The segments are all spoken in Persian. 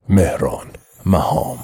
مهران مهام.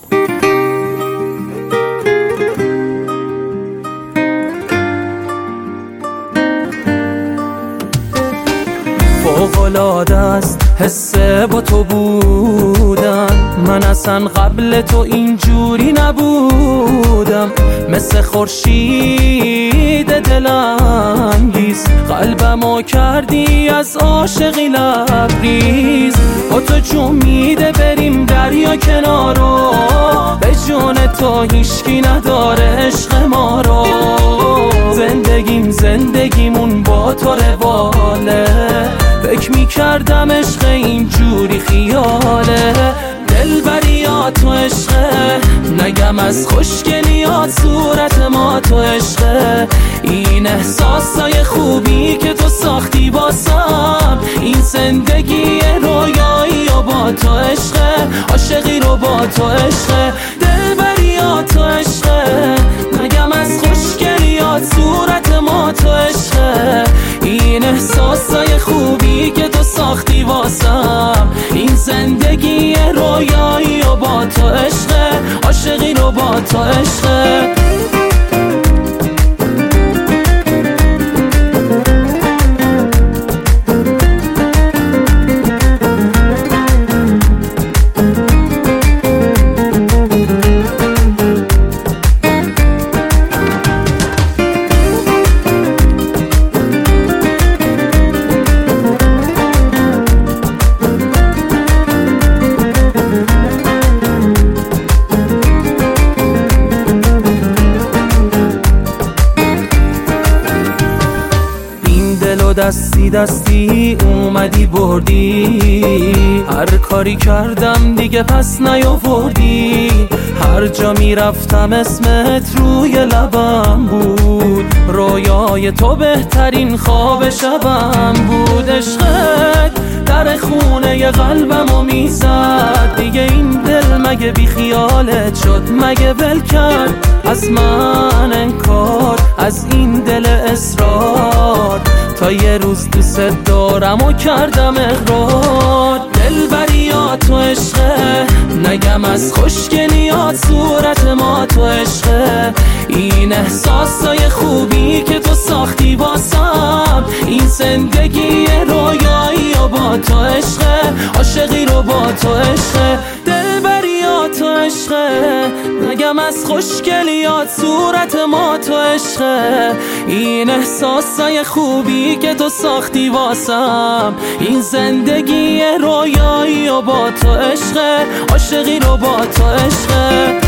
فوق‌العاده است حس با تو بودن، من اصلا قبل تو اینجوری نبودم. مثل خورشید دلانگیز قلبمو کردی از عاشقی لبریز. با تو جون میده بریم دریا کنارو، به جون تو هیچکی نداره عشق ما رو. زندگیمون با تو رواله، فکر میکردم عشق اینجوری خیاله. دلبریات تو عشقه، نگم از خوشگلیات صورت ما تو عشقه. این احساسای خوبی که تو ساختی باسم، این زندگی رویایی و با تو عشقه، عاشقی رو با تو عشقه. دلبریات تو عشقه، نگم از خوشگلیات صورت ما تو عشقه. این احساسای خوبی که تو ساختی واسم، این زندگی رویایی و با تو عشقه، عاشقی رو با تو عشقه. دستی اومدی بردی، هر کاری کردم دیگه پس نیاوردی. هر جا میرفتم اسمت روی لبم بود، رویای تو بهترین خواب شبم بود. عشقت در خونه قلبمو میزد، دیگه این دل مگه بی خیالت شد؟ مگه ول کرد از من انکار، از این دل اصرار؟ تا یه روز دوست دارم و کردم اقرار. دلبریات تو عشقه، نگم از خوشگلیات صورت ما تو عشقه. این احساسای خوبی که تو ساختی واسم، این زندگی رویایی و با تو عشقه، عاشقی رو با تو عشقه. دلبریات تو عشقه، نگم از خوشگلیات صورت ما تو عشقه. این احساسای خوبی که تو ساختی واسم، این زندگی رویایی و با تو عشقه، عاشقی رو با تو عشقه.